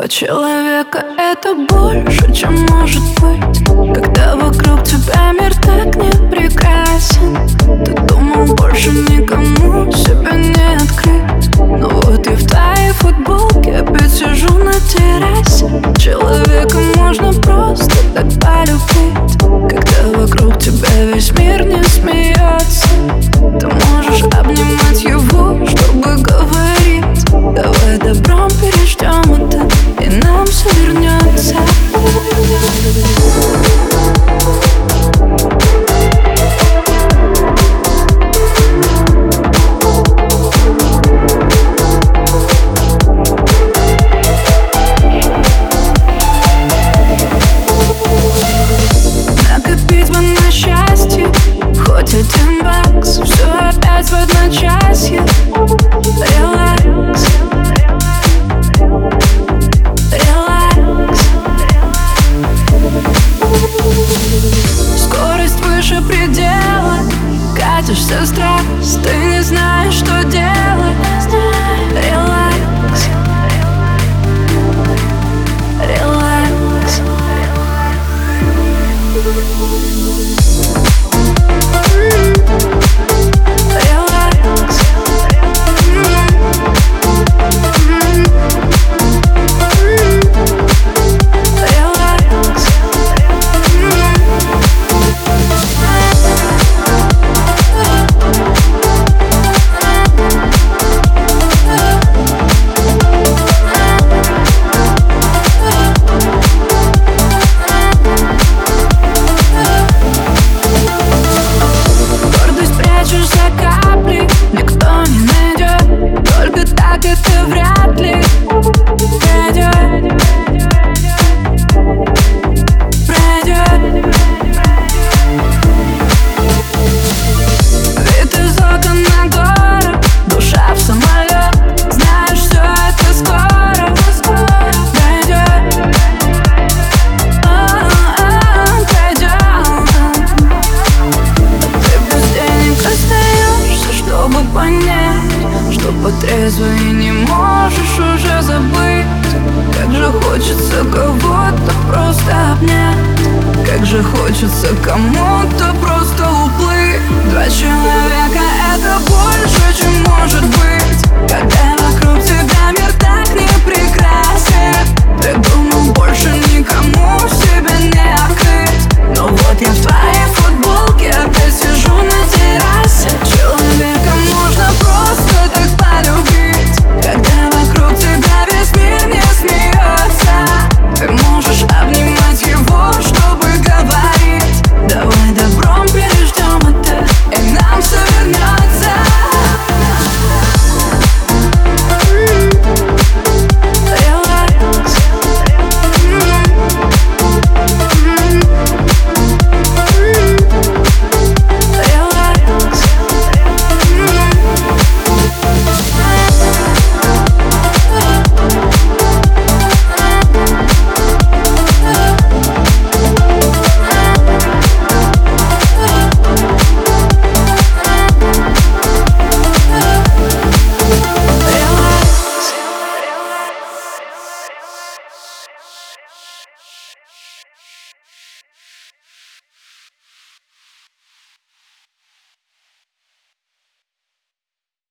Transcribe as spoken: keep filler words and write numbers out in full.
Два человека — это больше, чем может быть. Когда вокруг тебя мир так не прекрасен, ты думал, больше никому себя не открыть. Но вот и в твоей футболке опять сижу на террасе. Человека можно просто так полюбить. Когда вокруг тебя весь мир не смеется, ты можешь обнимать его, чтобы говорить: давай добром переждем это, и нам все вернется. Накопить бы на счастье хоть один бакс, все опять в одночасье. Релакс, релакс. Скорость выше предела, катишься страсть, ты не знаешь, что делать. Релакс, релакс. Никто не найдет, только так это вряд ли пройдет, пройдет. Вид из окон на город, душа в самолет. Знаешь, все это скоро, пройдет, пройдет. Ты без денег остаешься, чтобы понять, что по трезвой не можешь уже забыть. Как же хочется кого-то просто обнять, как же хочется кому-то просто уплыть. Два человека — это больше, чем может быть. Когда вокруг тебя мир так не прекрасен,